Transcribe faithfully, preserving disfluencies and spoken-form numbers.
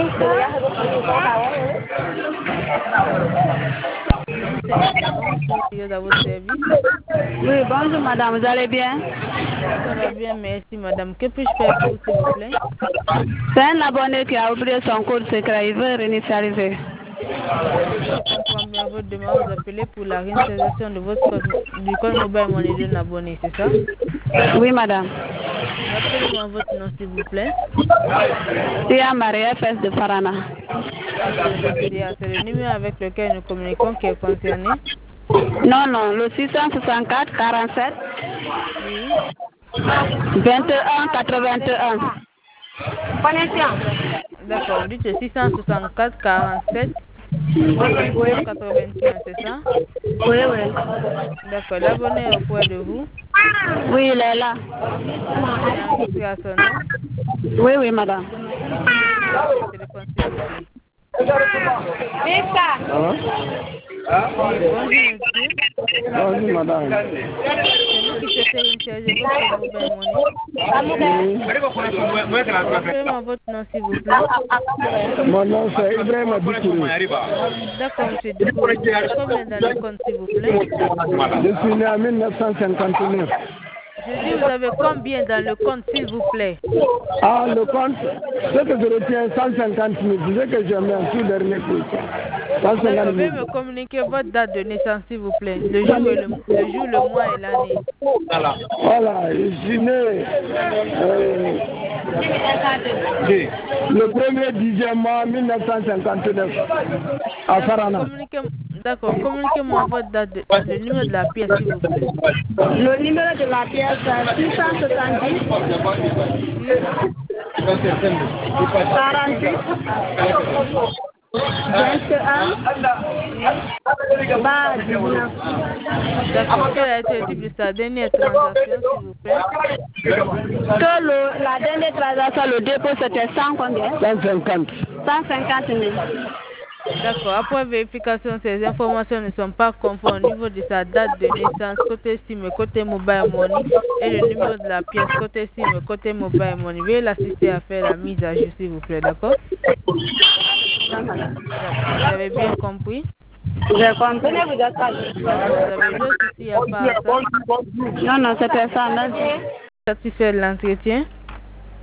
À votre service. Oui, bonjour madame, vous allez bien? Ça va bien, merci madame. Que puis-je faire pour vous, s'il vous plaît? C'est un abonné qui a oublié son code secret, il veut réinitialiser. Je comprends bien votre demande. Vous appelez pour la réinstallation de votre code, du code mobile money d'un abonné, c'est ça? Oui madame. Rappelez-moi votre nom, s'il vous plaît. Tia Maria F S de Farana. Ok, madame Tia, c'est le numéro avec lequel nous communiquons qui est concerné? Non, non, le six cent soixante-quatre quarante-sept. Oui. vingt et un quatre-vingt-un. D'accord, vous dites le six cent soixante-quatre quarante-sept vingt et un quatre-vingt-un, c'est ça? Oui, oui. D'accord, l'abonné est auprès de vous? Oui, il est là. Il est enregistré à son nom? Oui, oui, madame. Votre téléphone, s'il vous plaît. Oui, bonjour monsieur. Bonjour madame. C'est nous qui souhaitons initialiser votre code mobile money. Rappelez-moi votre nom, s'il vous plaît. Mon nom c'est Ibrahim Dikourou. D'accord, monsieur Dikourou. Vous avez combien dans le compte, s'il vous plaît? Je suis né en mille neuf cent cinquante-neuf. Je dis, vous avez combien dans le compte, s'il vous plaît? Ah, le compte, ce que je retiens, cent cinquante mille. C'est ce que je mets en tout dernier coup. D'accord, veuillez me communiquer votre date de naissance, s'il vous plaît. Le jour, et le, le jour, le mois et l'année. Voilà, je suis né euh, le premier dixième mois mille neuf cent cinquante-neuf à Farana. D'accord, communiquez-moi votre date, de, le numéro de la pièce, s'il vous plaît. Le numéro de la pièce est six cent soixante-dix quarante-huit vingt et un bas dix-neuf. D'accord, quel a été le type de sa dernière transaction, s'il vous plaît? Que le, la dernière transaction, le dépôt, c'était cent combien? cent cinquante. cent cinquante mille. D'accord, après vérification, ces informations ne sont pas conformes au niveau de sa date de naissance, côté SIM, côté mobile money, et le numéro de la pièce, côté SIM, côté mobile money. Veuillez l'assister à faire la mise à jour, s'il vous plaît, d'accord? D'accord, vous avez bien compris? J'ai compris. D'accord, vous avez d'autres soucis à part ça? Non, non, c'était ça. Merci. Satisfait de l'entretien?